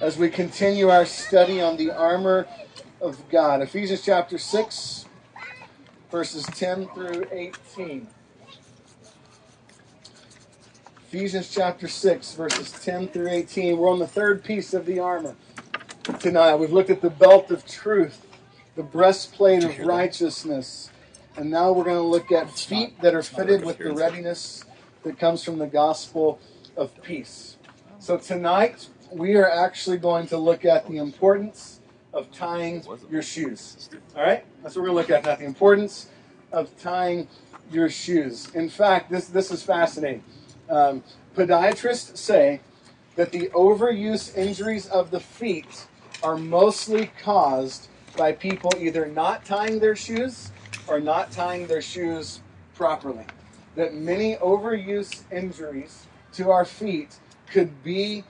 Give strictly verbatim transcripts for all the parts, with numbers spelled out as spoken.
as we continue our study on the armor of God. Ephesians chapter six, verses ten through eighteen. Ephesians chapter six, verses ten through eighteen. We're on the third piece of the armor tonight. We've looked at the belt of truth, the breastplate of righteousness, and now we're going to look at feet that are fitted with the readiness that comes from the gospel of peace. So tonight, we are actually going to look at the importance of tying your shoes. All right? That's what we're going to look at, not the importance of tying your shoes. In fact, this, this is fascinating. Um, podiatrists say that the overuse injuries of the feet are mostly caused by people either not tying their shoes or not tying their shoes properly. That many overuse injuries to our feet could be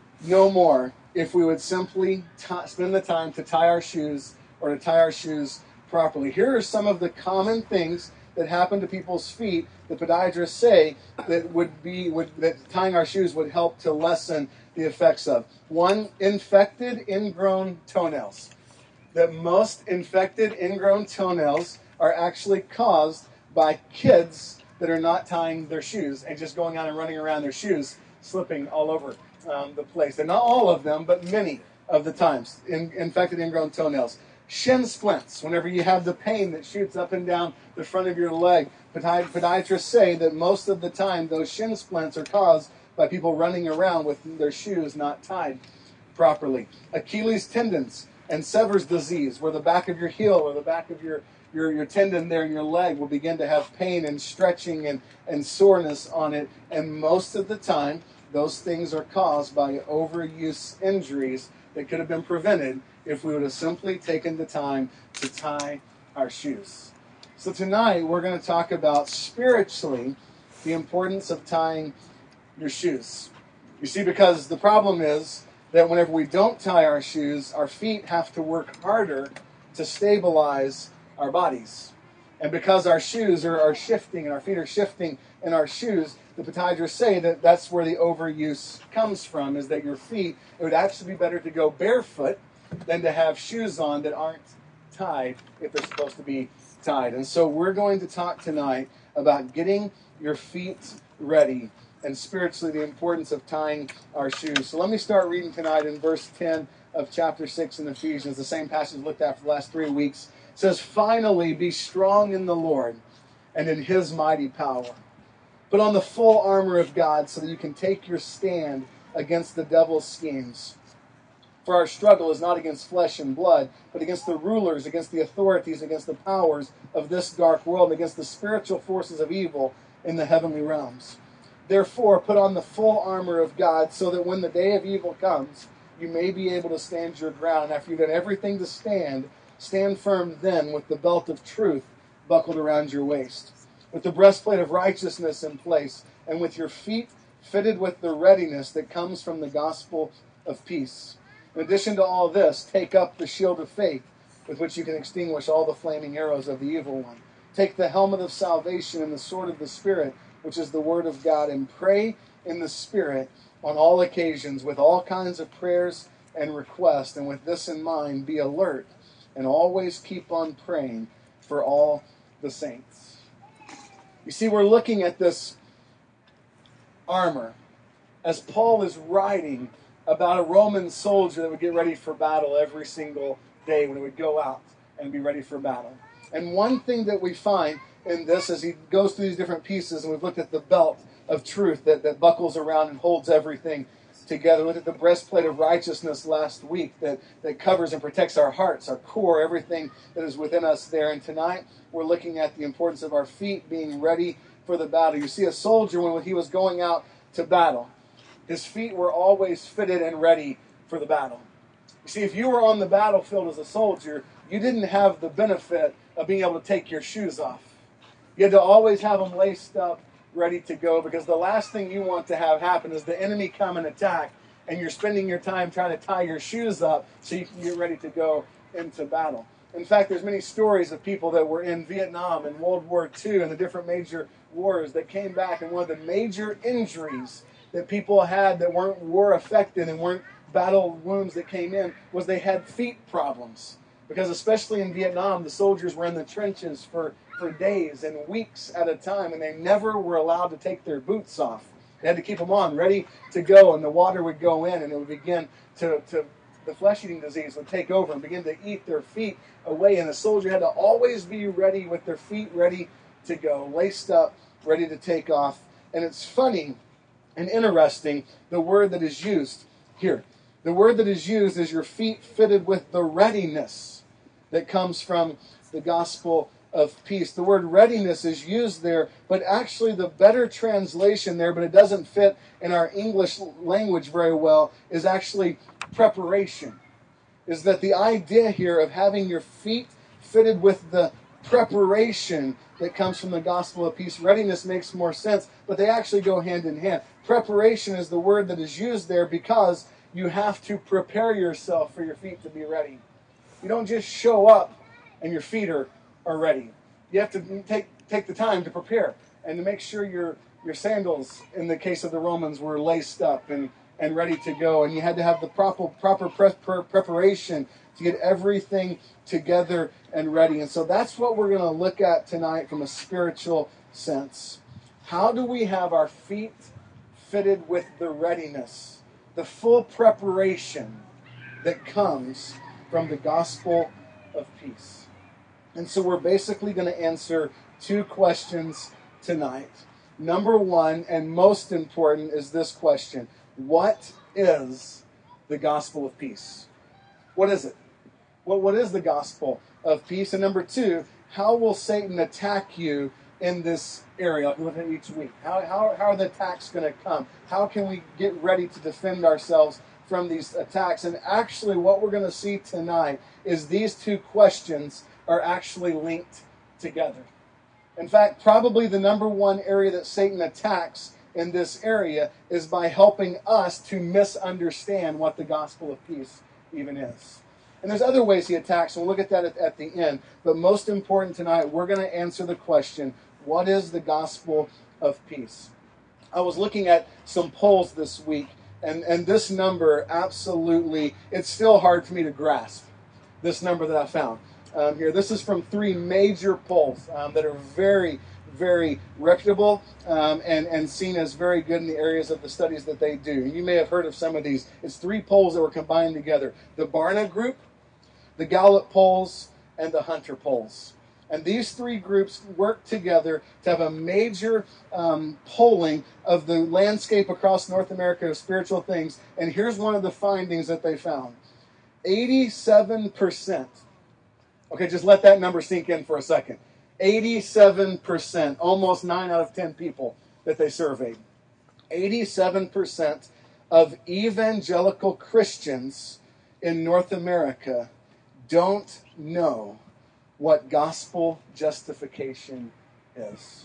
no more if we would simply t- spend the time to tie our shoes or to tie our shoes properly. Here are some of the common things that happen to people's feet that podiatrists say that would be would, that tying our shoes would help to lessen the effects of. One, infected ingrown toenails. That most infected ingrown toenails are actually caused by kids that are not tying their shoes and just going out and running around their shoes, slipping all over um, the place. And not all of them, but many of the times. In, infected ingrown toenails. Shin splints, whenever you have the pain that shoots up and down the front of your leg. Podi- podiatrists say that most of the time those shin splints are caused by people running around with their shoes not tied properly. Achilles tendons and Sever's disease, where the back of your heel or the back of your Your, your tendon there in your leg will begin to have pain and stretching and, and soreness on it. And most of the time, those things are caused by overuse injuries that could have been prevented if we would have simply taken the time to tie our shoes. So tonight, we're going to talk about spiritually the importance of tying your shoes. You see, because the problem is that whenever we don't tie our shoes, our feet have to work harder to stabilize our bodies. And because our shoes are, are shifting and our feet are shifting in our shoes, the podiatrists say that that's where the overuse comes from, is that your feet, it would actually be better to go barefoot than to have shoes on that aren't tied if they're supposed to be tied. And so we're going to talk tonight about getting your feet ready and spiritually the importance of tying our shoes. So let me start reading tonight in verse ten of chapter six in Ephesians, the same passage we looked at for the last three weeks. It says, "Finally, be strong in the Lord and in His mighty power. Put on the full armor of God so that you can take your stand against the devil's schemes. For our struggle is not against flesh and blood, but against the rulers, against the authorities, against the powers of this dark world, and against the spiritual forces of evil in the heavenly realms. Therefore, put on the full armor of God so that when the day of evil comes, you may be able to stand your ground. After you've done everything to stand, stand firm then with the belt of truth buckled around your waist, with the breastplate of righteousness in place, and with your feet fitted with the readiness that comes from the gospel of peace. In addition to all this, take up the shield of faith, with which you can extinguish all the flaming arrows of the evil one. Take the helmet of salvation and the sword of the Spirit, which is the word of God, and pray in the Spirit on all occasions with all kinds of prayers and requests. And with this in mind, be alert and always keep on praying for all the saints." You see, we're looking at this armor as Paul is writing about a Roman soldier that would get ready for battle every single day when he would go out and be ready for battle. And one thing that we find in this as he goes through these different pieces, and we've looked at the belt of truth that, that buckles around and holds everything together. We looked at the breastplate of righteousness last week that, that covers and protects our hearts, our core, everything that is within us there. And tonight we're looking at the importance of our feet being ready for the battle. You see, a soldier, when he was going out to battle, his feet were always fitted and ready for the battle. You see, if you were on the battlefield as a soldier, you didn't have the benefit of being able to take your shoes off. You had to always have them laced up, ready to go, because the last thing you want to have happen is the enemy come and attack, and you're spending your time trying to tie your shoes up so you can get ready to go into battle. In fact, there's many stories of people that were in Vietnam and World War Two and the different major wars that came back, and one of the major injuries that people had that weren't war affected and weren't battle wounds that came in was they had feet problems. Because especially in Vietnam, the soldiers were in the trenches for, for days and weeks at a time, and they never were allowed to take their boots off. They had to keep them on, ready to go, and the water would go in, and it would begin to, to the flesh-eating disease would take over and begin to eat their feet away, and the soldier had to always be ready with their feet ready to go, laced up, ready to take off. And it's funny and interesting, the word that is used here. The word that is used is your feet fitted with the readiness that comes from the gospel of peace. The word readiness is used there, but actually the better translation there, but it doesn't fit in our English language very well, is actually preparation. Is that the idea here of having your feet fitted with the preparation that comes from the gospel of peace. Readiness makes more sense, but they actually go hand in hand. Preparation is the word that is used there because you have to prepare yourself for your feet to be ready. You don't just show up and your feet are, are ready. You have to take take the time to prepare and to make sure your your sandals, in the case of the Romans, were laced up and, and ready to go. And you had to have the proper proper pre- pre- preparation to get everything together and ready. And so that's what we're going to look at tonight from a spiritual sense. How do we have our feet fitted with the readiness, the full preparation that comes from the gospel of peace? And so we're basically going to answer two questions tonight. Number one, and most important, is this question: what is the gospel of peace? What is it? What, what is the gospel of peace? And number two, how will Satan attack you in this area, like we look at each week? How, how, how are the attacks going to come? How can we get ready to defend ourselves from these attacks? And actually what we're going to see tonight is these two questions are actually linked together. In fact, probably the number one area that Satan attacks in this area is by helping us to misunderstand what the gospel of peace even is. And there's other ways he attacks, and we'll look at that at, at the end. But most important tonight, we're going to answer the question, what is the gospel of peace? I was looking at some polls this week, and, and this number absolutely, it's still hard for me to grasp, this number that I found um, here. This is from three major polls um, that are very, very reputable um, and, and seen as very good in the areas of the studies that they do. You may have heard of some of these. It's three polls that were combined together. The Barna Group, the Gallup polls, and the Hunter polls. And these three groups work together to have a major um, polling of the landscape across North America of spiritual things. And here's one of the findings that they found. eighty-seven percent. Okay, just let that number sink in for a second. eighty-seven percent, almost nine out of ten people that they surveyed. eighty-seven percent of evangelical Christians in North America don't know what gospel justification is.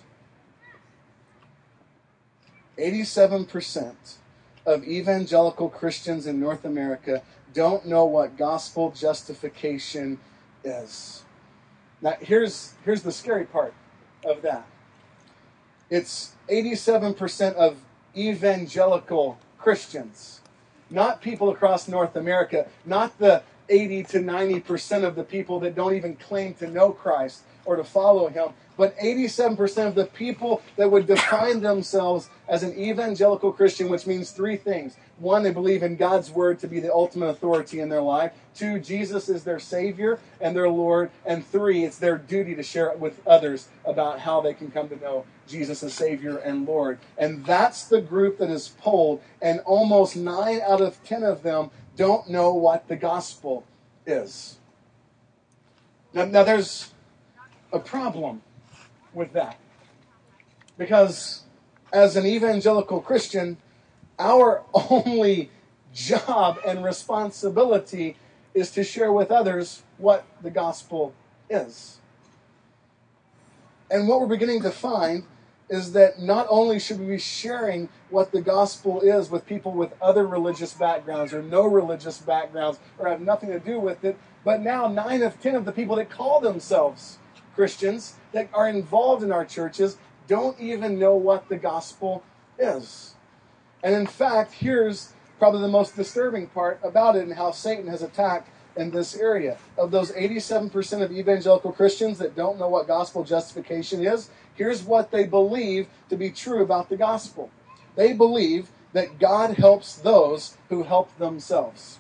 eighty-seven percent of evangelical Christians in North America don't know what gospel justification is. Now, here's, here's the scary part of that. It's eighty-seven percent of evangelical Christians, not people across North America, not the eighty to ninety percent of the people that don't even claim to know Christ or to follow him, but eighty-seven percent of the people that would define themselves as an evangelical Christian, which means three things. One, they believe in God's word to be the ultimate authority in their life. Two, Jesus is their Savior and their Lord. And three, it's their duty to share it with others about how they can come to know Jesus as Savior and Lord. And that's the group that is polled, and almost nine out of ten of them don't know what the gospel is. Now, now there's a problem with that. Because as an evangelical Christian, our only job and responsibility is to share with others what the gospel is. And what we're beginning to find is that not only should we be sharing what the gospel is with people with other religious backgrounds or no religious backgrounds or have nothing to do with it, but now nine of ten of the people that call themselves Christians that are involved in our churches don't even know what the gospel is. And in fact, here's probably the most disturbing part about it and how Satan has attacked in this area. Of those eighty-seven percent of evangelical Christians that don't know what gospel justification is, here's what they believe to be true about the gospel. They believe that God helps those who help themselves.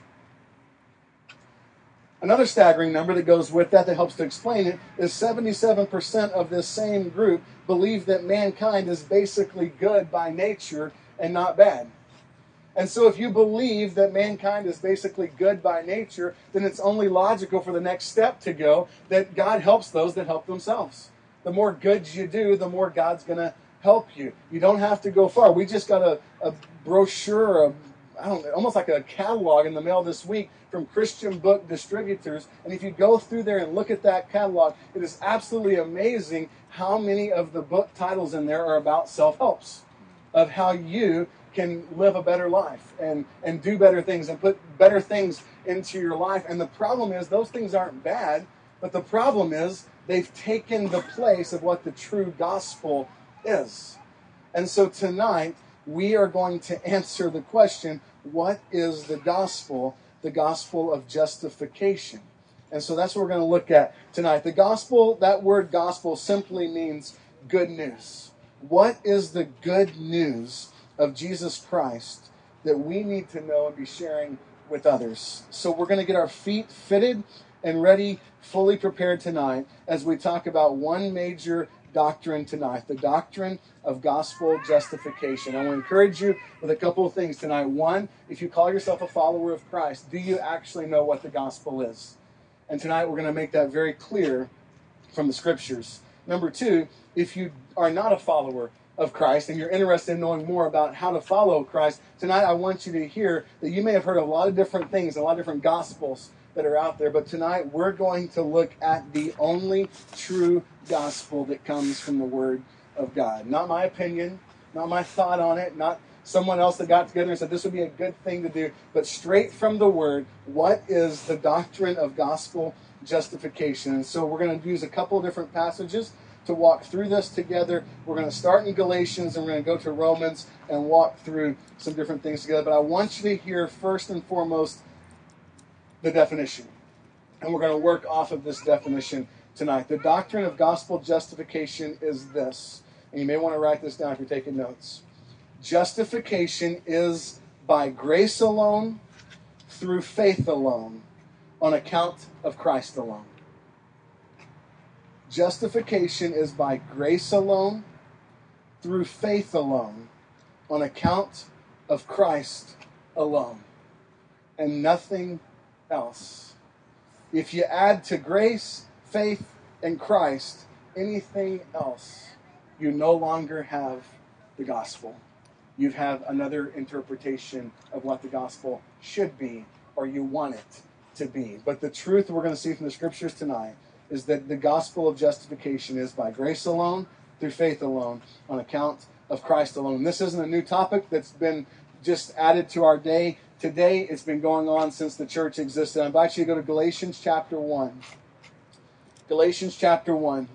Another staggering number that goes with that that helps to explain it is seventy-seven percent of this same group believe that mankind is basically good by nature and not bad. And so if you believe that mankind is basically good by nature, then it's only logical for the next step to go that God helps those that help themselves. The more good you do, the more God's going to help you. You don't have to go far. We just got a, a brochure, a, I don't know, almost like a catalog in the mail this week from Christian book distributors. And if you go through there and look at that catalog, it is absolutely amazing how many of the book titles in there are about self-helps, of how you can live a better life and, and do better things and put better things into your life. And the problem is those things aren't bad, but the problem is they've taken the place of what the true gospel is. And so tonight we are going to answer the question, what is the gospel? The gospel of justification. And so that's what we're going to look at tonight. The gospel, that word gospel simply means good news. What is the good news of Jesus Christ that we need to know and be sharing with others? So we're going to get our feet fitted and ready, fully prepared tonight as we talk about one major doctrine tonight, the doctrine of gospel justification. I want to encourage you with a couple of things tonight. One, if you call yourself a follower of Christ, do you actually know what the gospel is? And tonight we're going to make that very clear from the scriptures. Number two, if you are not a follower of Christ and you're interested in knowing more about how to follow Christ, tonight I want you to hear that you may have heard a lot of different things, a lot of different gospels that are out there, but tonight we're going to look at the only true gospel that comes from the Word of God. Not my opinion, not my thought on it, not someone else that got together and said this would be a good thing to do, but straight from the Word, what is the doctrine of gospel justification? And so we're going to use a couple of different passages to walk through this together. We're going to start in Galatians and we're going to go to Romans and walk through some different things together. But I want you to hear first and foremost the definition. And we're going to work off of this definition tonight. The doctrine of gospel justification is this. And you may want to write this down if you're taking notes. Justification is by grace alone, through faith alone, on account of Christ alone. Justification is by grace alone, through faith alone, on account of Christ alone, and nothing else. If you add to grace, faith, and Christ anything else, you no longer have the gospel. You have another interpretation of what the gospel should be, or you want it to be. But the truth we're going to see from the scriptures tonight is that the gospel of justification is by grace alone, through faith alone, on account of Christ alone. This isn't a new topic that's been just added to our day today. It's been going on since the church existed. I invite you to go to Galatians chapter one. Galatians chapter one.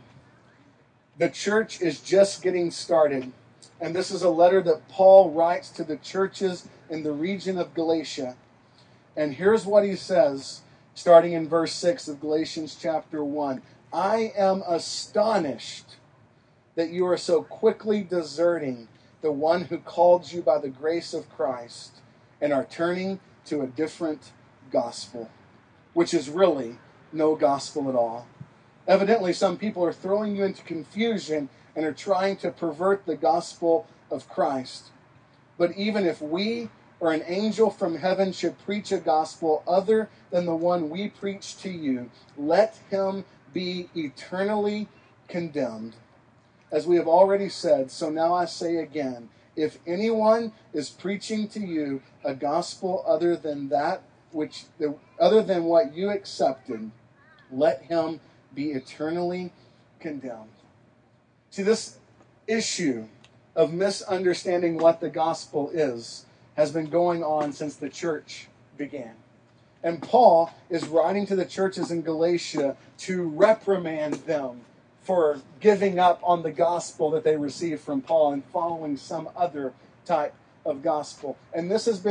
The church is just getting started. And this is a letter that Paul writes to the churches in the region of Galatia. And here's what he says, starting in verse six of Galatians chapter one. I am astonished that you are so quickly deserting the one who called you by the grace of Christ and are turning to a different gospel, which is really no gospel at all. Evidently, some people are throwing you into confusion and are trying to pervert the gospel of Christ. But even if we or an angel from heaven should preach a gospel other than the one we preach to you, let him be eternally condemned. As we have already said, so now I say again, if anyone is preaching to you a gospel other than that which other than what you accepted, let him be eternally condemned. See, this issue of misunderstanding what the gospel is has been going on since the church began. And Paul is writing to the churches in Galatia to reprimand them for giving up on the gospel that they received from Paul and following some other type of gospel. And this has been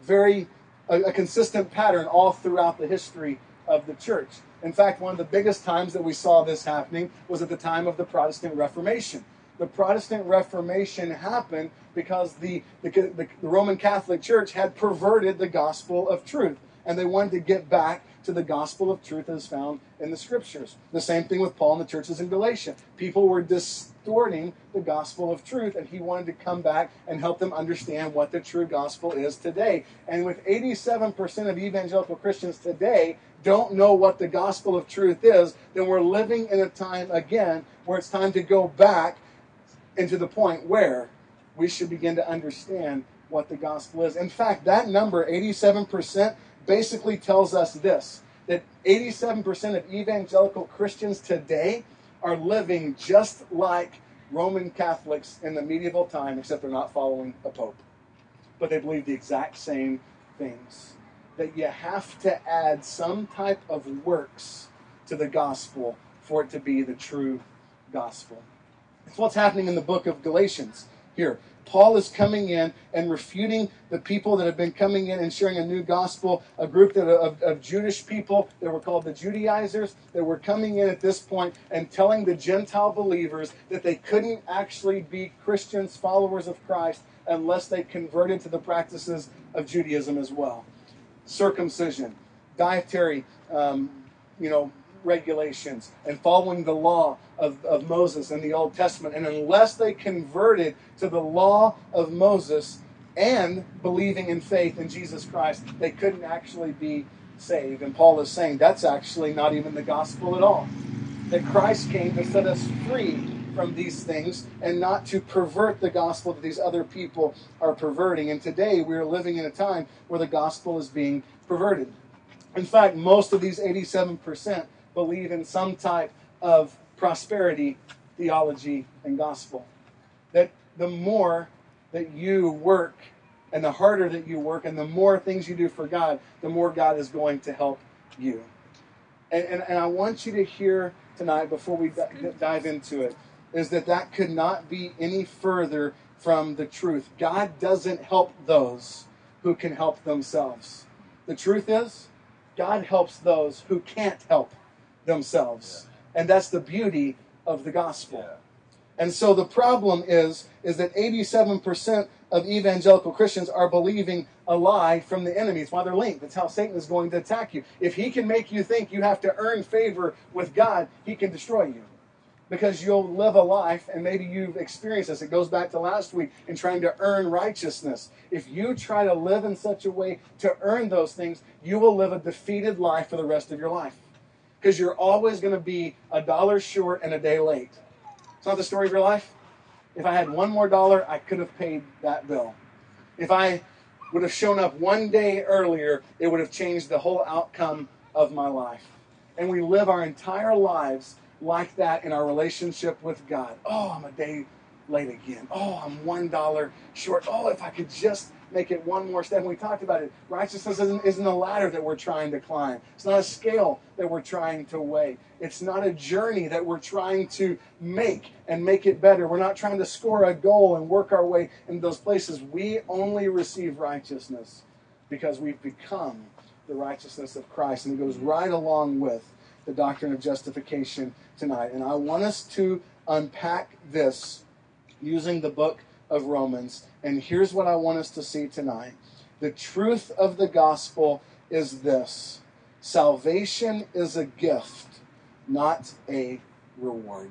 very a, a consistent pattern all throughout the history of the church. In fact, one of the biggest times that we saw this happening was at the time of the Protestant Reformation. The Protestant Reformation happened because the, the, the, the Roman Catholic Church had perverted the gospel of truth, and they wanted to get back to the gospel of truth as found in the scriptures. The same thing with Paul and the churches in Galatia. People were distorting the gospel of truth, and he wanted to come back and help them understand what the true gospel is today. And with eighty-seven percent of evangelical Christians today don't know what the gospel of truth is, then we're living in a time again where it's time to go back into the point where we should begin to understand what the gospel is. In fact, that number, eighty-seven percent, basically tells us this, that eighty-seven percent of evangelical Christians today are living just like Roman Catholics in the medieval time, except they're not following a pope. But they believe the exact same things. That you have to add some type of works to the gospel for it to be the true gospel. It's what's happening in the book of Galatians here. Paul is coming in and refuting the people that have been coming in and sharing a new gospel, a group that, of, of Jewish people that were called the Judaizers, that were coming in at this point and telling the Gentile believers that they couldn't actually be Christians, followers of Christ, unless they converted to the practices of Judaism as well. Circumcision, dietary, um, you know, regulations, and following the law of, of Moses in the Old Testament. And unless they converted to the law of Moses and believing in faith in Jesus Christ, they couldn't actually be saved. And Paul is saying that's actually not even the gospel at all. That Christ came to set us free from these things and not to pervert the gospel that these other people are perverting. And today we are living in a time where the gospel is being perverted. In fact, most of these eighty-seven percent believe in some type of prosperity theology and gospel. That the more that you work and the harder that you work and the more things you do for God, the more God is going to help you. And, and, and I want you to hear tonight, before we d- dive into it, is that that could not be any further from the truth. God doesn't help those who can help themselves. The truth is, God helps those who can't help themselves. Yeah. And that's the beauty of the gospel. Yeah. And so the problem is, is that eighty-seven percent of evangelical Christians are believing a lie from the enemy. It's why they're linked. That's how Satan is going to attack you. If he can make you think you have to earn favor with God, he can destroy you. Because you'll live a life, and maybe you've experienced this. It goes back to last week in trying to earn righteousness. If you try to live in such a way to earn those things, you will live a defeated life for the rest of your life. Because you're always going to be a dollar short and a day late. It's not the story of your life. If I had one more dollar, I could have paid that bill. If I would have shown up one day earlier, it would have changed the whole outcome of my life. And we live our entire lives like that in our relationship with God. Oh, I'm a day late again. Oh, I'm one dollar short. Oh, if I could just make it one more step. And we talked about it. Righteousness isn't, isn't a ladder that we're trying to climb. It's not a scale that we're trying to weigh. It's not a journey that we're trying to make and make it better. We're not trying to score a goal and work our way in those places. We only receive righteousness because we've become the righteousness of Christ. And it goes right along with the doctrine of justification tonight. And I want us to unpack this using the book of Romans. And here's what I want us to see tonight. The truth of the gospel is this: salvation is a gift, not a reward.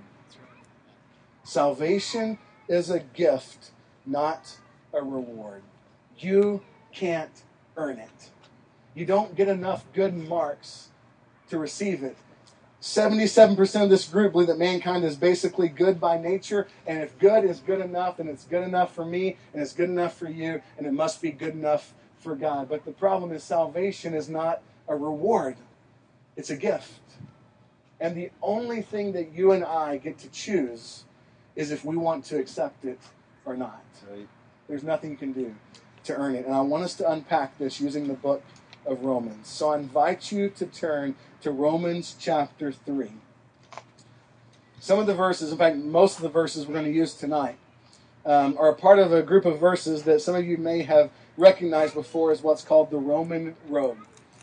Salvation is a gift, not a reward. You can't earn it. You don't get enough good marks to receive it. seventy-seven percent of this group believe that mankind is basically good by nature, and if good is good enough, and it's good enough for me, and it's good enough for you, and it must be good enough for God. But the problem is salvation is not a reward. It's a gift. And the only thing that you and I get to choose is if we want to accept it or not. Right. There's nothing you can do to earn it. And I want us to unpack this using the book of Romans. So I invite you to turn to Romans chapter three. Some of the verses, in fact, most of the verses we're going to use tonight, um, are a part of a group of verses that some of you may have recognized before as what's called the Roman road.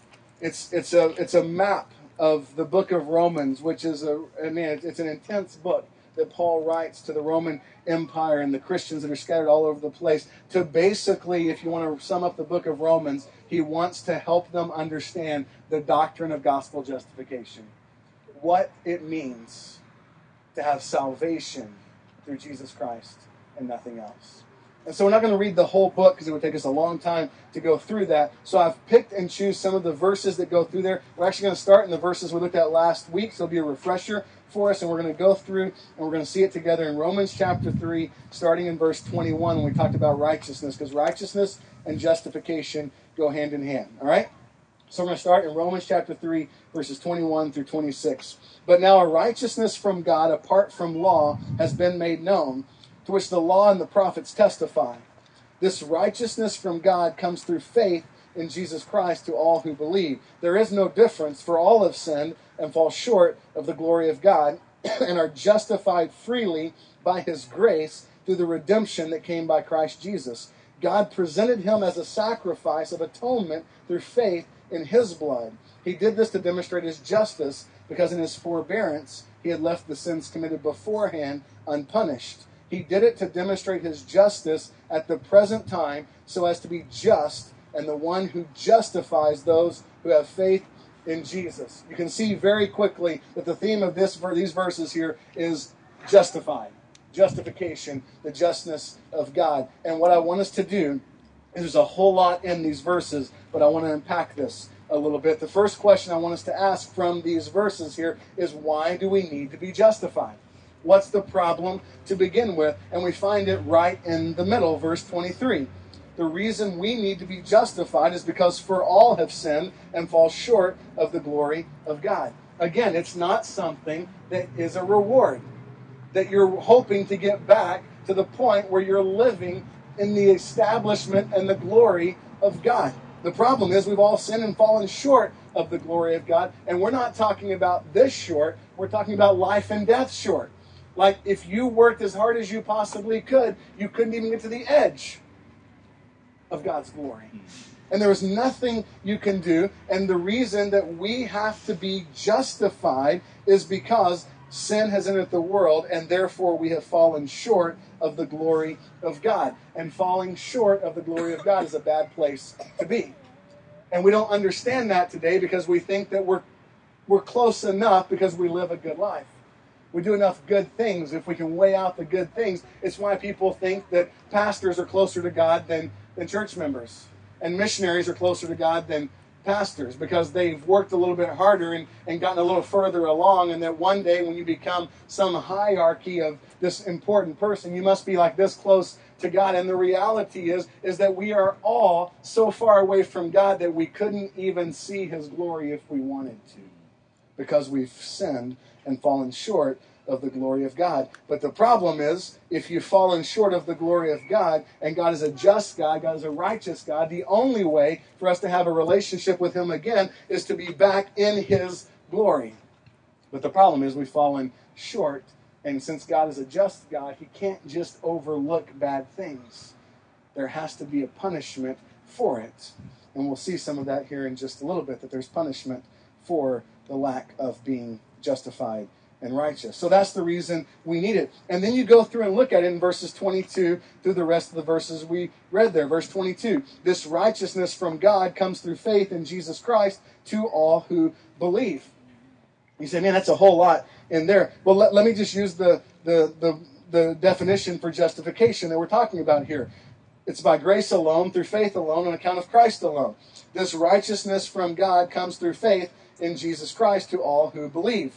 It's it's a it's a map of the book of Romans, which is a I mean it's an intense book that Paul writes to the Roman Empire and the Christians that are scattered all over the place. To basically, if you want to sum up the book of Romans, he wants to help them understand the doctrine of gospel justification, what it means to have salvation through Jesus Christ and nothing else. And so we're not going to read the whole book because it would take us a long time to go through that. So I've picked and choose some of the verses that go through there. We're actually going to start in the verses we looked at last week, so it'll be a refresher for us, and we're going to go through and we're going to see it together in Romans chapter three, starting in verse twenty-one when we talked about righteousness, because righteousness and justification go hand in hand. All right? So we're going to start in Romans chapter three, verses twenty-one through twenty-six. But now a righteousness from God apart from law has been made known, to which the law and the prophets testify. This righteousness from God comes through faith in Jesus Christ to all who believe. There is no difference, for all have sinned and fall short of the glory of God, and are justified freely by his grace through the redemption that came by Christ Jesus. God presented him as a sacrifice of atonement through faith in his blood. He did this to demonstrate his justice, because in his forbearance he had left the sins committed beforehand unpunished. He did it to demonstrate his justice at the present time, so as to be just and the one who justifies those who have faith in Jesus. You can see very quickly that the theme of this these verses here is justified. Justification, the justness of God. And what I want us to do is there's a whole lot in these verses, but I want to unpack this a little bit. The first question I want us to ask from these verses here is, why do we need to be justified? What's the problem to begin with? And we find it right in the middle, verse twenty-three. The reason we need to be justified is because for all have sinned and fall short of the glory of God. Again, it's not something that is a reward, that you're hoping to get back to the point where you're living in the establishment and the glory of God. The problem is we've all sinned and fallen short of the glory of God, and we're not talking about this short, we're talking about life and death short. Like, if you worked as hard as you possibly could, you couldn't even get to the edge of God's glory. And there was nothing you can do. And the reason that we have to be justified is because sin has entered the world, and therefore we have fallen short of the glory of God. And falling short of the glory of God is a bad place to be. And we don't understand that today because we think that we're we're close enough because we live a good life. We do enough good things. If we can weigh out the good things, it's why people think that pastors are closer to God than, than church members. And missionaries are closer to God than pastors, because they've worked a little bit harder and, and gotten a little further along, and that one day when you become some hierarchy of this important person, you must be like this close to God. And the reality is, is that we are all so far away from God that we couldn't even see his glory if we wanted to, because we've sinned and fallen short of the glory of God. But the problem is, if you've fallen short of the glory of God, and God is a just God, God is a righteous God, the only way for us to have a relationship with him again is to be back in his glory. But the problem is we've fallen short, and since God is a just God, he can't just overlook bad things. There has to be a punishment for it. And we'll see some of that here in just a little bit, that there's punishment for the lack of being justified and righteous. So that's the reason we need it. And then you go through and look at it in verses twenty-two through the rest of the verses we read there. Verse twenty-two, this righteousness from God comes through faith in Jesus Christ to all who believe. You say, man, that's a whole lot in there. Well, let, let me just use the, the, the, the definition for justification that we're talking about here. It's by grace alone, through faith alone, on account of Christ alone. This righteousness from God comes through faith in Jesus Christ to all who believe.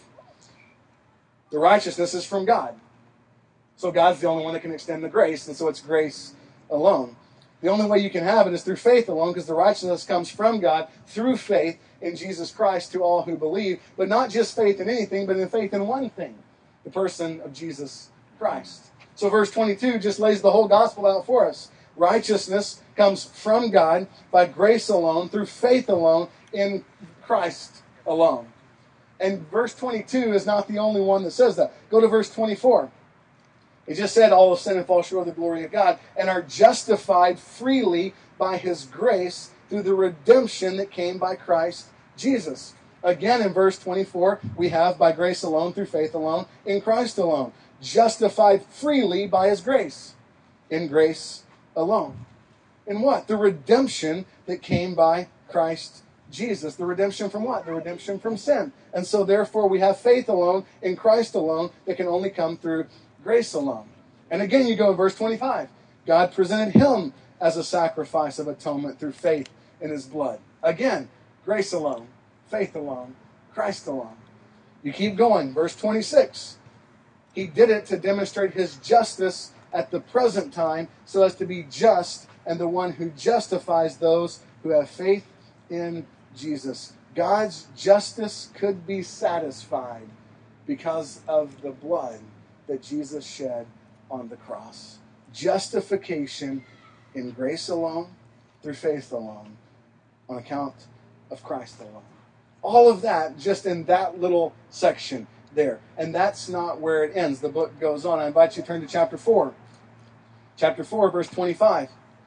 The righteousness is from God. So God's the only one that can extend the grace, and so it's grace alone. The only way you can have it is through faith alone, because the righteousness comes from God through faith in Jesus Christ to all who believe. But not just faith in anything, but in faith in one thing, the person of Jesus Christ. So verse twenty-two just lays the whole gospel out for us. Righteousness comes from God by grace alone, through faith alone, in Christ alone. And verse twenty-two is not the only one that says that. Go to verse twenty-four. He just said all have sinned and fall short of the glory of God, and are justified freely by his grace through the redemption that came by Christ Jesus. Again, in verse twenty-four, we have by grace alone, through faith alone, in Christ alone. Justified freely by his grace. In grace alone. In what? The redemption that came by Christ Jesus. The redemption from what? The redemption from sin. And so therefore we have faith alone in Christ alone that can only come through grace alone. And again you go in verse twenty-five. God presented him as a sacrifice of atonement through faith in his blood. Again, grace alone, faith alone, Christ alone. You keep going. Verse twenty-six. He did it to demonstrate his justice at the present time so as to be just and the one who justifies those who have faith in Jesus. God's justice could be satisfied because of the blood that Jesus shed on the cross. Justification in grace alone, through faith alone, on account of Christ alone. All of that just in that little section there. And that's not where it ends. The book goes on. I invite you to turn to chapter four. Chapter four, verse twenty-five.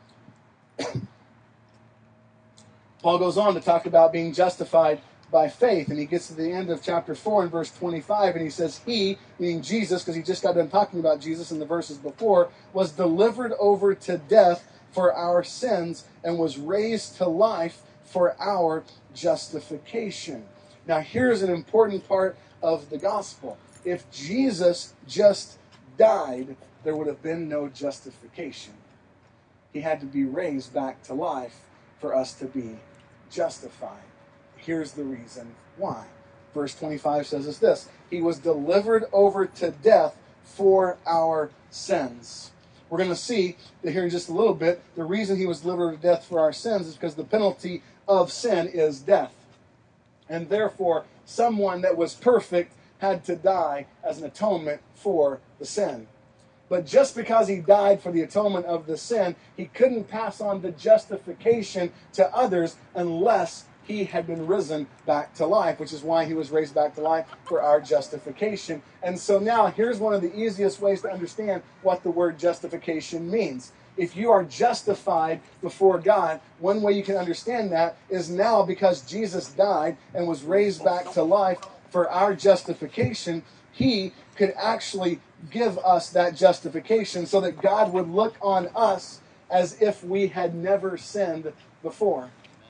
Paul goes on to talk about being justified by faith, and he gets to the end of chapter four in verse twenty-five, and he says, he, meaning Jesus, because he just got done talking about Jesus in the verses before, was delivered over to death for our sins and was raised to life for our justification. Now here's an important part of the gospel. If Jesus just died, there would have been no justification. He had to be raised back to life for us to be justified. Here's the reason why. Verse twenty-five says us this. He was delivered over to death for our sins. We're going to see that here in just a little bit, the reason he was delivered to death for our sins is because the penalty of sin is death. And therefore, someone that was perfect had to die as an atonement for the sin. But just because he died for the atonement of the sin, he couldn't pass on the justification to others unless he had been risen back to life, which is why he was raised back to life for our justification. And so now, here's one of the easiest ways to understand what the word justification means. If you are justified before God, one way you can understand that is now because Jesus died and was raised back to life for our justification, he could actually give us that justification so that God would look on us as if we had never sinned before.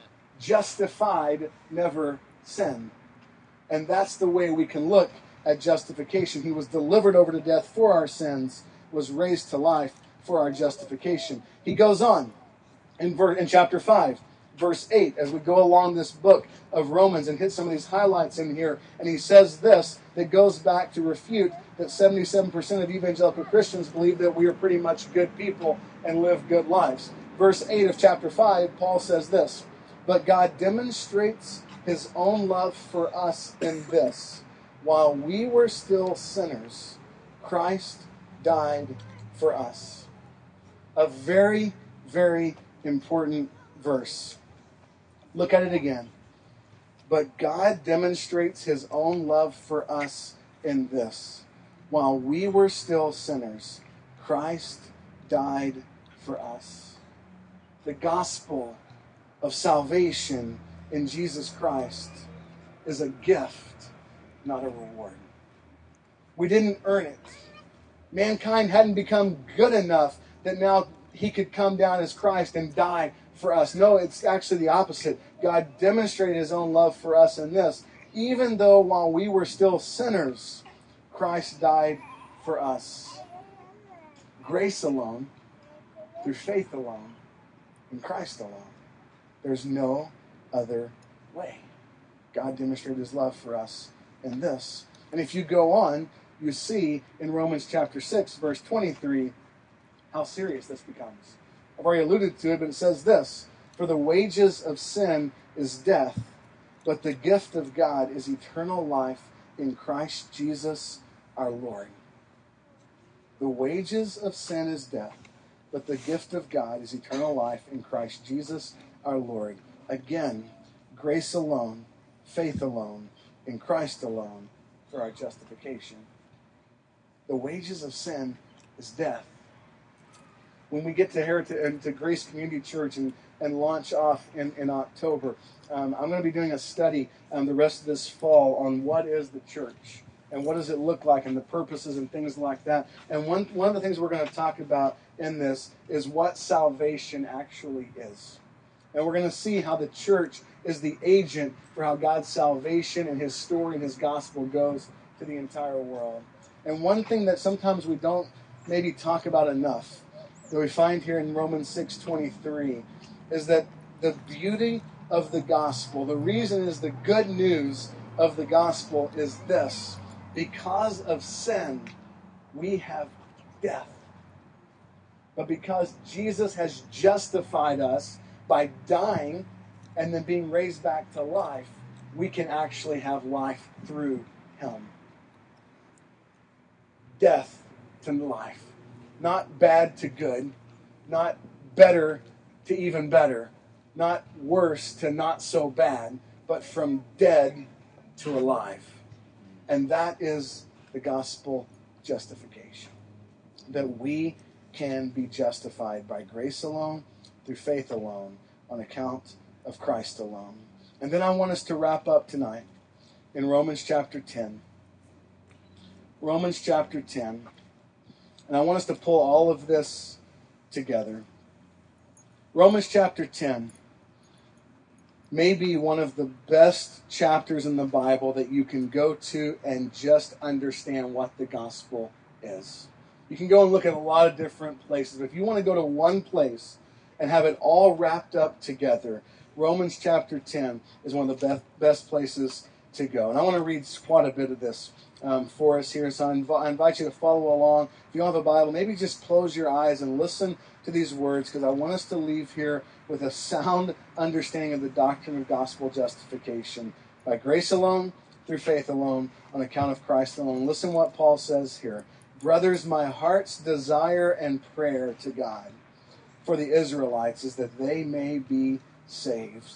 Justified, never sinned. And that's the way we can look at justification. He was delivered over to death for our sins, was raised to life for our justification. He goes on in, ver- in chapter five, verse eight, as we go along this book of Romans and hit some of these highlights in here, and he says this that goes back to refute that seventy-seven percent of evangelical Christians believe that we are pretty much good people and live good lives. Verse eight of chapter five, Paul says this, but God demonstrates his own love for us in this. While we were still sinners, Christ died for us. A very, very important verse. Look at it again. But God demonstrates his own love for us in this. While we were still sinners, Christ died for us. The gospel of salvation in Jesus Christ is a gift, not a reward. We didn't earn it. Mankind hadn't become good enough that now he could come down as Christ and die for us. No, it's actually the opposite. God demonstrated his own love for us in this. Even though while we were still sinners, Christ died for us. Grace alone, through faith alone, in Christ alone. There's no other way. God demonstrated his love for us in this. And if you go on, you see in Romans chapter six, verse twenty-three, how serious this becomes. I've already alluded to it, but it says this, for the wages of sin is death, but the gift of God is eternal life in Christ Jesus our Lord. The wages of sin is death, but the gift of God is eternal life in Christ Jesus our Lord. Again, grace alone, faith alone, in Christ alone for our justification. The wages of sin is death. When we get to Heritage, to Grace Community Church and and launch off in, in October. Um, I'm going to be doing a study um, the rest of this fall on what is the church and what does it look like and the purposes and things like that. And one, one of the things we're going to talk about in this is what salvation actually is. And we're going to see how the church is the agent for how God's salvation and his story and his gospel goes to the entire world. And one thing that sometimes we don't maybe talk about enough, that we find here in Romans six twenty-three, is that the beauty of the gospel, the reason is the good news of the gospel is this: because of sin, we have death. But because Jesus has justified us by dying and then being raised back to life, we can actually have life through him. Death to life. Not bad to good. Not better to even better. Not worse to not so bad. But from dead to alive. And that is the gospel justification. That we can be justified by grace alone, through faith alone, on account of Christ alone. And then I want us to wrap up tonight in Romans chapter ten. Romans chapter ten. And I want us to pull all of this together. Romans chapter ten may be one of the best chapters in the Bible that you can go to and just understand what the gospel is. You can go and look at a lot of different places. If you want to go to one place and have it all wrapped up together, Romans chapter ten is one of the best, best places to go. And I want to read quite a bit of this um, for us here. So I, inv- I invite you to follow along. If you don't have a Bible, maybe just close your eyes and listen to these words, because I want us to leave here with a sound understanding of the doctrine of gospel justification. By grace alone, through faith alone, on account of Christ alone. Listen what Paul says here. Brothers, my heart's desire and prayer to God for the Israelites is that they may be saved.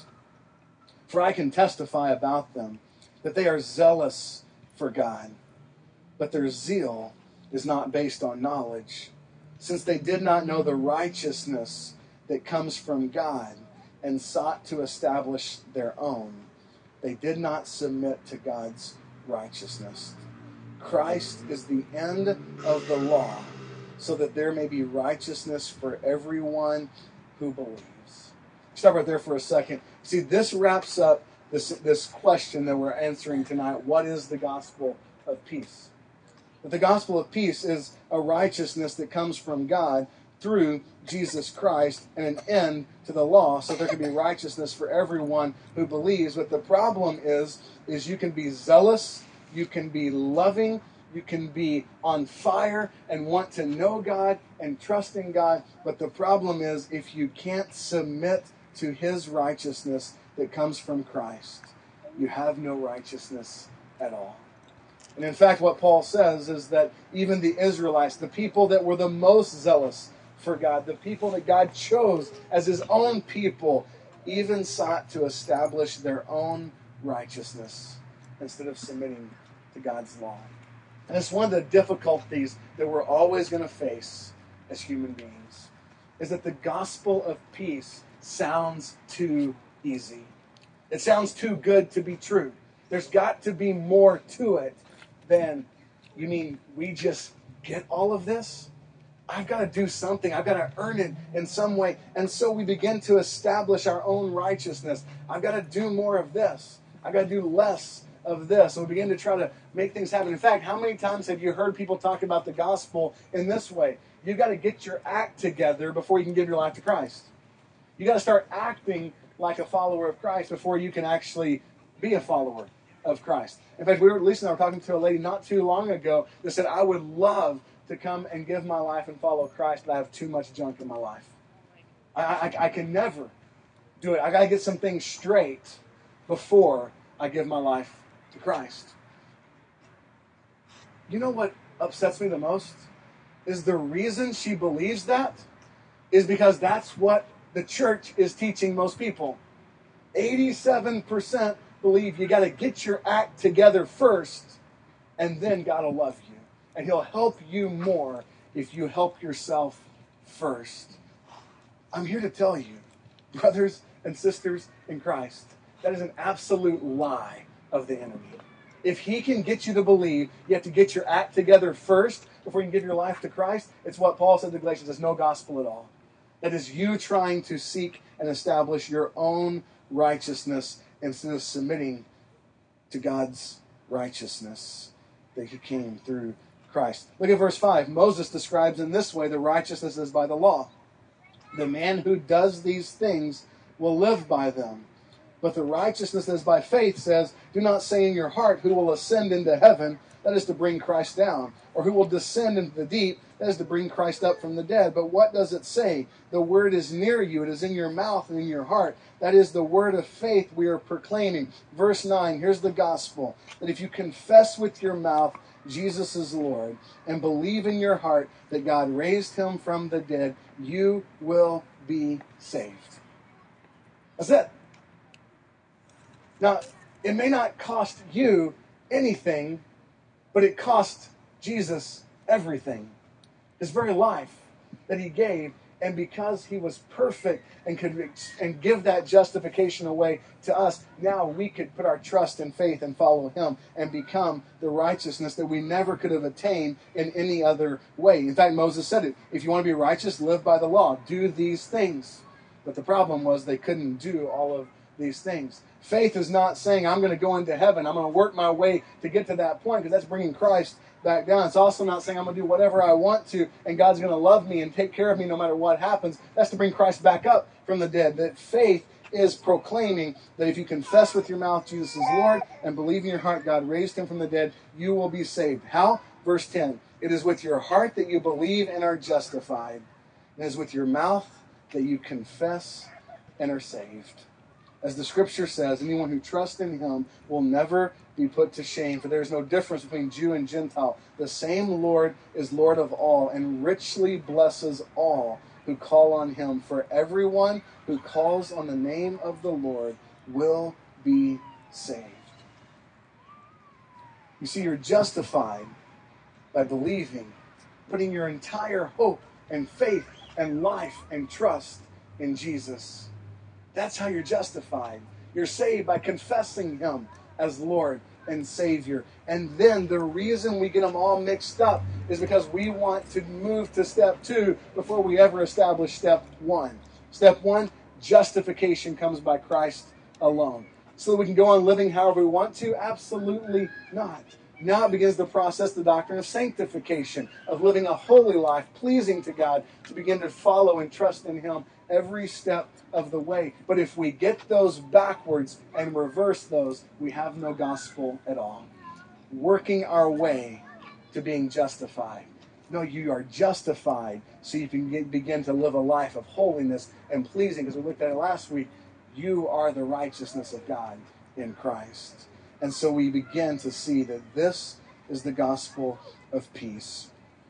For I can testify about them that they are zealous for God, but their zeal is not based on knowledge, since they did not know the righteousness that comes from God and sought to establish their own. They did not submit to God's righteousness. Christ is the end of the law, so that there may be righteousness for everyone who believes. Stop right there for a second. See, this wraps up this, this question that we're answering tonight. What is the gospel of peace? But the gospel of peace is a righteousness that comes from God through Jesus Christ and an end to the law, so there can be righteousness for everyone who believes. But the problem is, is you can be zealous, you can be loving, you can be on fire and want to know God and trust in God. But the problem is, if you can't submit to his righteousness that comes from Christ, you have no righteousness at all. And in fact, what Paul says is that even the Israelites, the people that were the most zealous for God, the people that God chose as his own people, even sought to establish their own righteousness instead of submitting to God's law. And it's one of the difficulties that we're always going to face as human beings, is that the gospel of peace sounds too easy. It sounds too good to be true. There's got to be more to it than, you mean we just get all of this? I've got to do something. I've got to earn it in some way. And so we begin to establish our own righteousness. I've got to do more of this. I've got to do less of this. And we begin to try to make things happen. In fact, how many times have you heard people talk about the gospel in this way? You've got to get your act together before you can give your life to Christ. You've got to start acting like a follower of Christ before you can actually be a follower of Christ. In fact, we were, Lisa and I were talking to a lady not too long ago that said, I would love to come and give my life and follow Christ, but I have too much junk in my life. I, I, I can never do it. I got to get some things straight before I give my life to Christ. You know what upsets me the most? Is the reason she believes that is because that's what the church is teaching most people. eighty-seven percent believe you got to get your act together first, and then God will love you. And he'll help you more if you help yourself first. I'm here to tell you Brothers and sisters in Christ, that is an absolute lie of the enemy. If he can get you to believe you have to get your act together first before you can give your life to Christ, it's what Paul said to the Galatians, there's no gospel at all. That is you trying to seek and establish your own righteousness instead of submitting to God's righteousness that he came through Christ. Look at verse five. Moses describes in this way the righteousness is by the law. The man who does these things will live by them. But the righteousness that is by faith says, do not say in your heart who will ascend into heaven, that is to bring Christ down, or who will descend into the deep, that is to bring Christ up from the dead. But what does it say? The word is near you, it is in your mouth and in your heart. That is the word of faith we are proclaiming. Verse nine, here's the gospel, that if you confess with your mouth Jesus is Lord, and believe in your heart that God raised him from the dead, you will be saved. That's it. Now, it may not cost you anything, but it cost Jesus everything. His very life that he gave, and because he was perfect and could and give that justification away to us, now we could put our trust and faith and follow him and become the righteousness that we never could have attained in any other way. In fact, Moses said it, if you want to be righteous, live by the law. Do these things. But the problem was they couldn't do all of these things. Faith is not saying, I'm going to go into heaven. I'm going to work my way to get to that point, because that's bringing Christ back down. It's also not saying I'm going to do whatever I want to, and God's going to love me and take care of me no matter what happens. That's to bring Christ back up from the dead. That faith is proclaiming that if you confess with your mouth Jesus is Lord and believe in your heart God raised him from the dead, you will be saved. How? Verse ten. It is with your heart that you believe and are justified. It is with your mouth that you confess and are saved. As the scripture says, anyone who trusts in him will never be put to shame, for there is no difference between Jew and Gentile. The same Lord is Lord of all, and richly blesses all who call on him. For everyone who calls on the name of the Lord will be saved. You see, you're justified by believing, putting your entire hope and faith and life and trust in Jesus. That's how you're justified. You're saved by confessing him as Lord and Savior. And then the reason we get them all mixed up is because we want to move to step two before we ever establish step one. Step one, justification comes by Christ alone. So that we can go on living however we want to? Absolutely not. Now it begins the process, the doctrine of sanctification, of living a holy life, pleasing to God, to begin to follow and trust in him every step of the way. But if we get those backwards and reverse those, we have no gospel at all. Working our way to being justified. No, you are justified so you can get, begin to live a life of holiness and pleasing. Because we looked at it last week, you are the righteousness of God in Christ. And so we begin to see that this is the gospel of peace.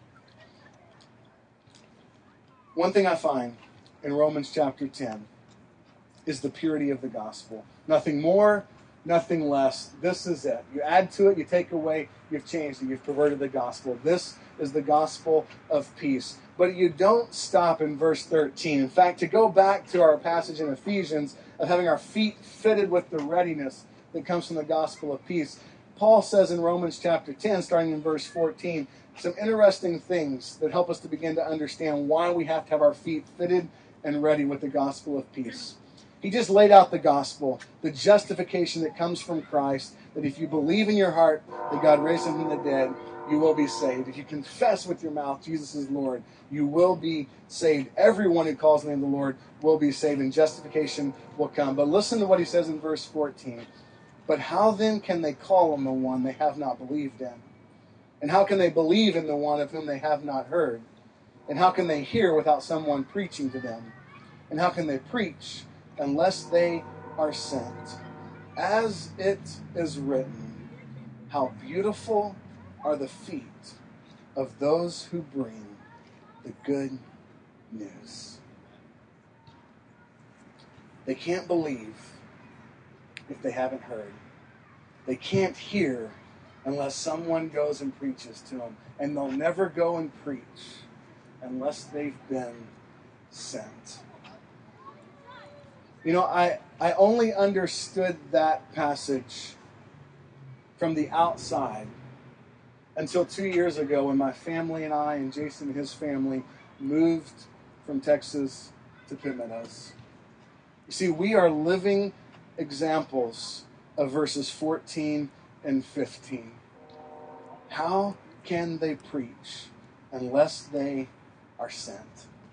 One thing I find in Romans chapter ten is the purity of the gospel. Nothing more, nothing less. This is it. You add to it, you take away, you've changed it, you've perverted the gospel. This is the gospel of peace. But you don't stop in verse thirteen. In fact, to go back to our passage in Ephesians of having our feet fitted with the readiness that comes from the gospel of peace, Paul says in Romans chapter ten, starting in verse fourteen, some interesting things that help us to begin to understand why we have to have our feet fitted and ready with the gospel of peace. He just laid out the gospel, the justification that comes from Christ, that if you believe in your heart that God raised him from the dead, you will be saved. If you confess with your mouth Jesus is Lord, you will be saved. Everyone who calls the name of the Lord will be saved, and justification will come. But listen to what he says in verse fourteen. But how then can they call on the one they have not believed in? And how can they believe in the one of whom they have not heard? And how can they hear without someone preaching to them? And how can they preach unless they are sent? As it is written, how beautiful are the feet of those who bring the good news. They can't believe if they haven't heard. They can't hear unless someone goes and preaches to them. And they'll never go and preach unless they've been sent. You know, I, I only understood that passage from the outside until two years ago when my family and I and Jason and his family moved from Texas to Pitt Meadows. You see, we are living examples of verses fourteen and fifteen. How can they preach unless they are sent?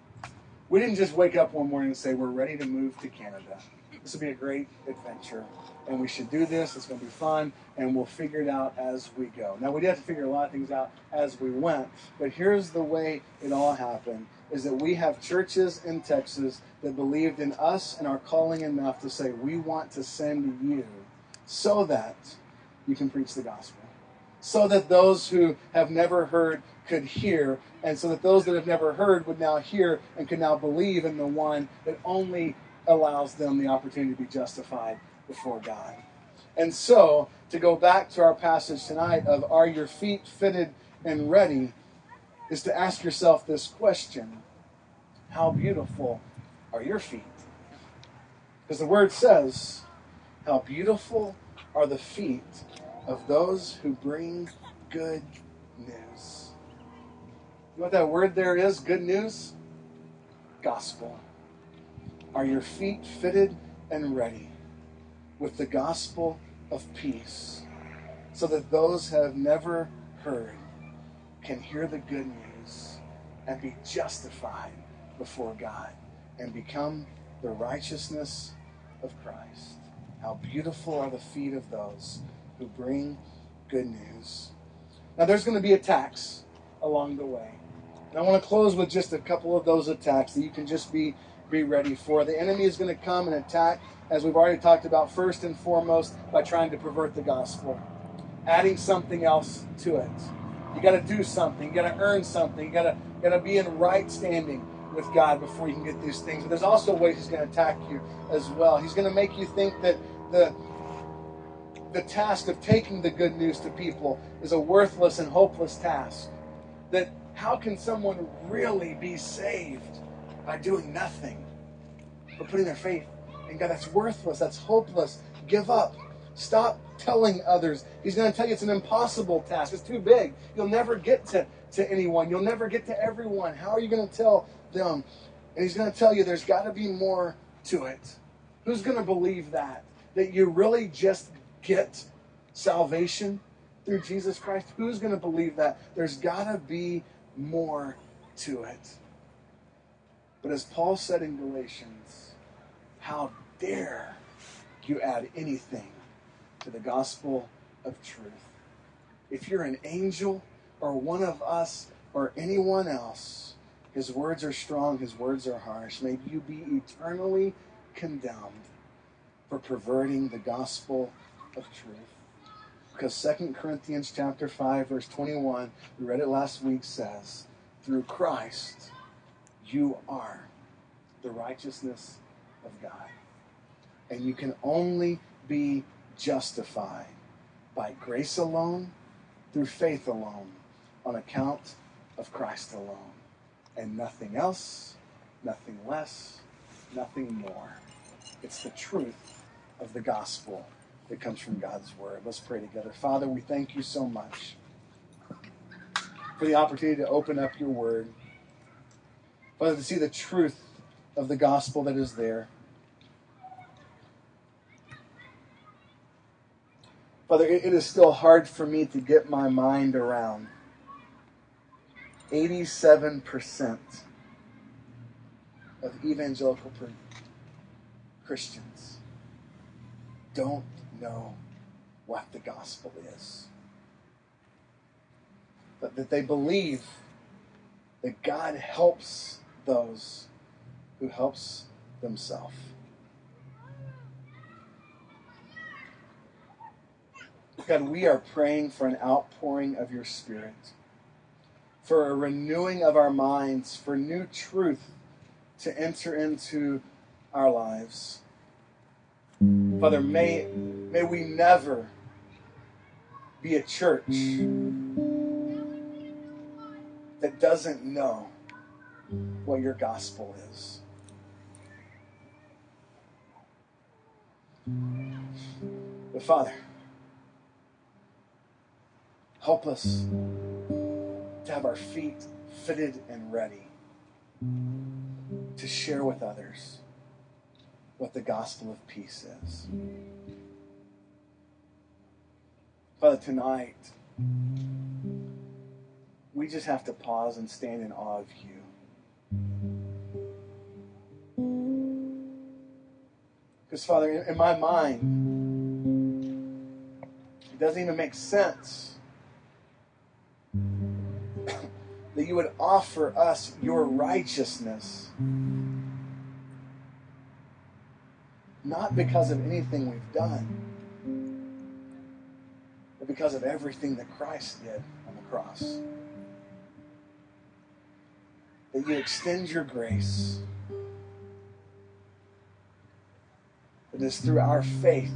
We didn't just wake up one morning and say, we're ready to move to Canada. This will be a great adventure, and we should do this. It's going to be fun, and we'll figure it out as we go. Now, we did have to figure a lot of things out as we went, but here's the way it all happened, is that we have churches in Texas that believed in us and our calling enough to say, we want to send you so that you can preach the gospel, so that those who have never heard could hear, and so that those that have never heard would now hear and could now believe in the one that only allows them the opportunity to be justified before God. And so, to go back to our passage tonight of are your feet fitted and ready, is to ask yourself this question: how beautiful are your feet? Because the word says, how beautiful are the feet of those who bring good news. You know what that word there is? Good news? Gospel. Are your feet fitted and ready with the gospel of peace, so that those who have never heard can hear the good news and be justified before God and become the righteousness of Christ? How beautiful are the feet of those who bring good news. Now, there's going to be attacks along the way. And I want to close with just a couple of those attacks that you can just be, be ready for. The enemy is going to come and attack, as we've already talked about, first and foremost, by trying to pervert the gospel, adding something else to it. You got to do something. You got to earn something. You got to got to be in right standing with God before you can get these things. But there's also ways he's going to attack you as well. He's going to make you think that the the task of taking the good news to people is a worthless and hopeless task. That how can someone really be saved by doing nothing but putting their faith in God? That's worthless. That's hopeless. Give up. Stop telling others. He's going to tell you it's an impossible task. It's too big. You'll never get to, to anyone. You'll never get to everyone. How are you going to tell them? And he's going to tell you there's got to be more to it. Who's going to believe that? That you really just get salvation through Jesus Christ? Who's going to believe that? There's got to be more to it. But as Paul said in Galatians, how dare you add anything to the gospel of truth? If you're an angel or one of us or anyone else, his words are strong, his words are harsh. May you be eternally condemned for perverting the gospel of truth. Because Second Corinthians chapter five, verse twenty-one, we read it last week, says, through Christ, you are the righteousness of God. And you can only be justified by grace alone, through faith alone, on account of Christ alone. And nothing else, nothing less, nothing more. It's the truth of the gospel that comes from God's word. Let's pray together. Father, we thank you so much for the opportunity to open up your word. Father, to see the truth of the gospel that is there. Father, it is still hard for me to get my mind around. eighty-seven percent of evangelical Christians don't know what the gospel is. But that they believe that God helps those who helps themselves. God, we are praying for an outpouring of your Spirit, for a renewing of our minds, for new truth to enter into our lives. Father, may, may we never be a church that doesn't know what your gospel is. But Father, help us to have our feet fitted and ready to share with others what the gospel of peace is. Father, tonight, we just have to pause and stand in awe of you. Because, Father, in, in my mind, it doesn't even make sense that you would offer us your righteousness, not because of anything we've done, but because of everything that Christ did on the cross. That you extend your grace. It is through our faith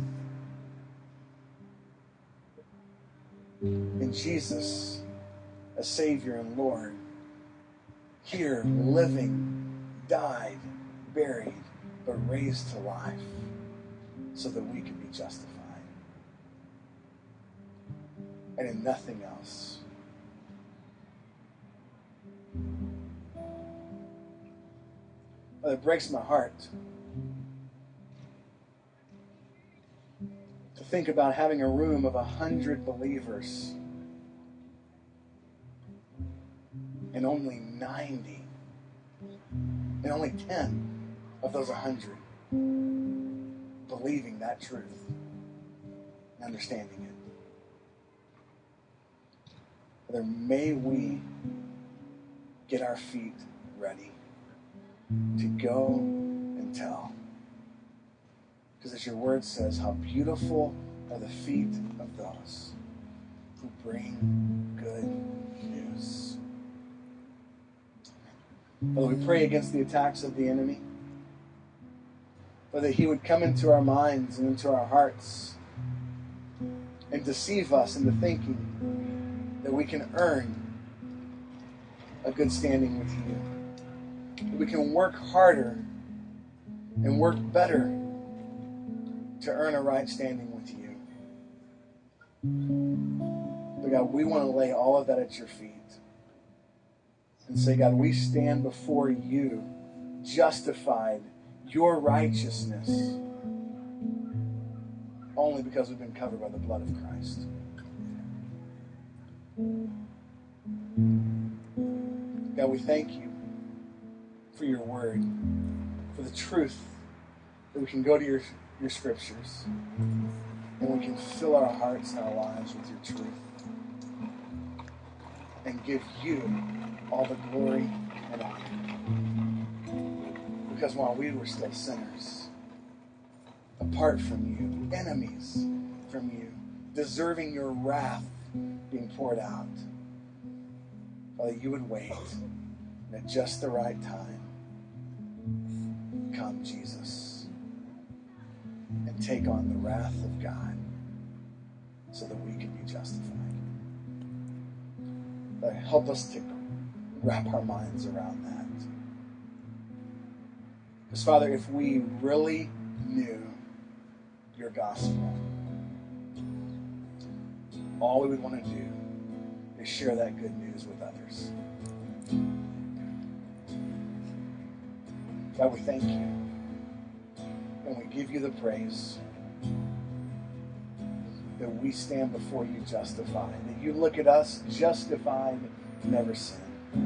in Jesus as Savior and Lord, here, living, died, buried, but raised to life so that we can be justified. And in nothing else. Well, it breaks my heart to think about having a room of a hundred believers and only ninety, and only ten of those a hundred believing that truth and understanding it. Father, may we get our feet ready to go and tell. Because as your word says, how beautiful are the feet of those who bring good news. Father, we pray against the attacks of the enemy. Father, that he would come into our minds and into our hearts and deceive us into thinking that we can earn a good standing with you. That we can work harder and work better to earn a right standing with you. But God, we want to lay all of that at your feet and say, God, we stand before you justified, your righteousness, only because we've been covered by the blood of Christ. God, we thank you for your word, for the truth that we can go to your, your scriptures and we can fill our hearts and our lives with your truth and give you all the glory and honor. Because while we were still sinners, apart from you, enemies from you, deserving your wrath being poured out, Father, you would wait, and at just the right time, come, Jesus, and take on the wrath of God so that we can be justified. Father, help us to wrap our minds around that. Because, Father, if we really knew your gospel, all we would want to do is share that good news with others. God, we thank you. And we give you the praise that we stand before you justified. That you look at us justified, never sin.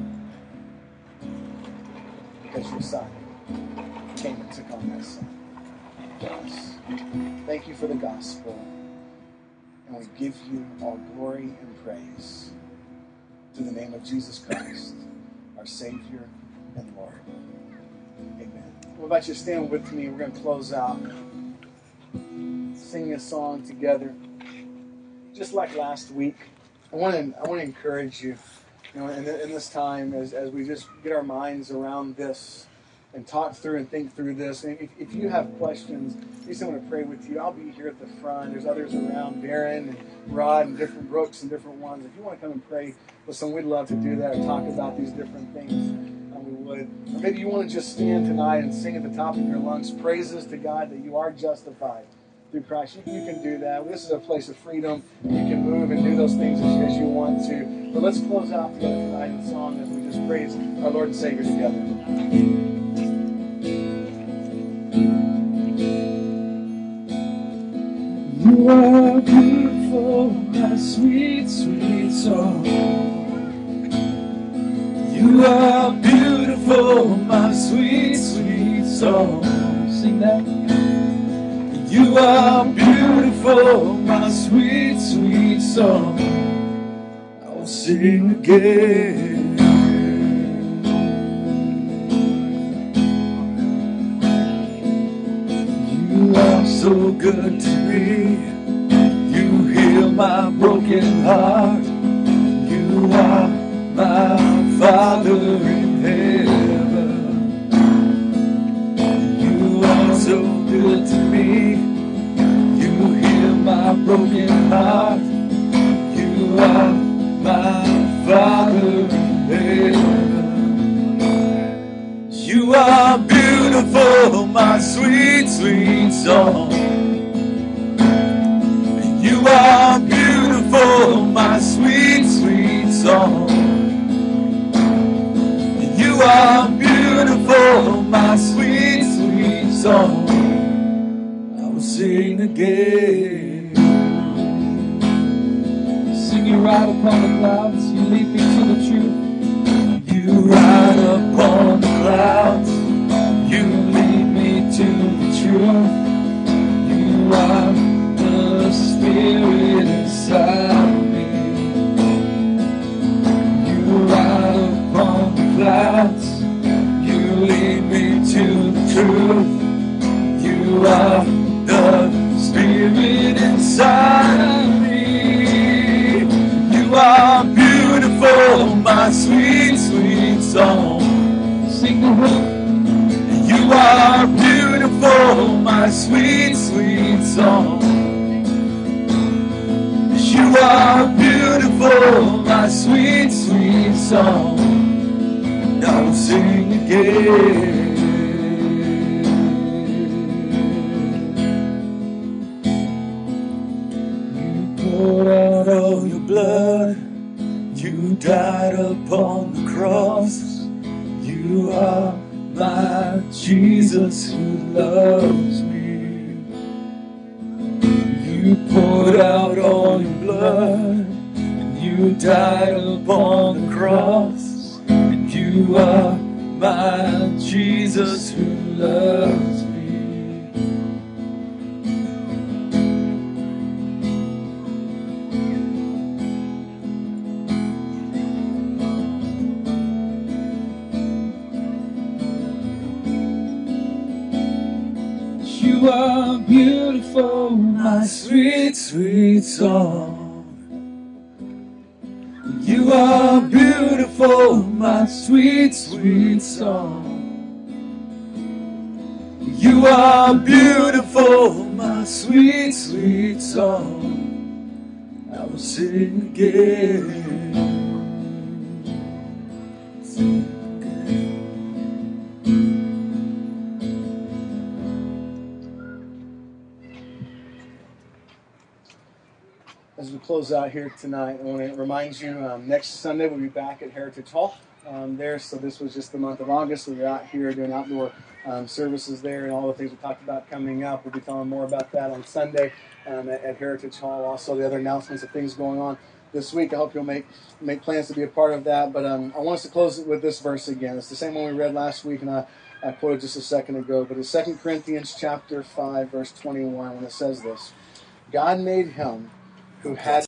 Because your Son came and took on that sin for us. Thank you for the gospel. And we give you all glory and praise through the name of Jesus Christ, our Savior and Lord. Amen. What about you stand with me? We're going to close out. Sing a song together. Just like last week, I want to I want to encourage you, you know, in, in this time as, as we just get our minds around this and talk through and think through this. And if, if you have questions, if you just want to pray with you, I'll be here at the front. There's others around, Darren and Rod and different Brooks and different ones. If you want to come and pray with someone, we'd love to do that or talk about these different things. Um, we would. Or maybe you want to just stand tonight and sing at the top of your lungs praises to God that you are justified through Christ, you, you can do that. This is a place of freedom. You can move and do those things as, as you want to. But let's close out together tonight in song as we just praise our Lord and Savior together. You are beautiful, my sweet, sweet song. You are beautiful, my sweet, sweet song. Sing that. You are beautiful, my sweet, sweet song. I'll sing again. You are so good to me. You heal my broken heart. You are my Father in heaven. You are so good to me. You heal my broken heart. You are my Father in heaven. You are beautiful, my sweet, sweet song. You are beautiful, my sweet, sweet song. You are beautiful, my sweet, sweet song. I will sing again. Sing you ride upon the clouds, you lead me to the truth. You ride upon the clouds, you lead me to the truth. You are the Spirit inside me. You ride upon the clouds, you lead me to the truth. You are the Spirit inside me. You are beautiful, my sweet, sweet song. Sing the hook. You are beautiful, my sweet, sweet song. You are beautiful, my sweet, sweet song. I'll sing again. You poured out all your blood. You died upon the cross. You are my Jesus who loves me. You poured out all your blood, and you died upon the cross. And you are my Jesus who loves me. You are beautiful, my sweet, sweet song. You are beautiful, my sweet, sweet song. You are beautiful, my sweet, sweet song. I will sing again. Sing again. As we close out here tonight, I want to remind you, um, next Sunday we'll be back at Heritage Hall um, there. So this was just the month of August. We were out here doing outdoor um, services there and all the things we talked about coming up. We'll be telling more about that on Sunday um, at, at Heritage Hall. Also, the other announcements of things going on this week. I hope you'll make make plans to be a part of that. But um, I want us to close with this verse again. It's the same one we read last week, and I, I quoted just a second ago. But it's Second Corinthians chapter five, verse twenty-one, when it says this: God made him who had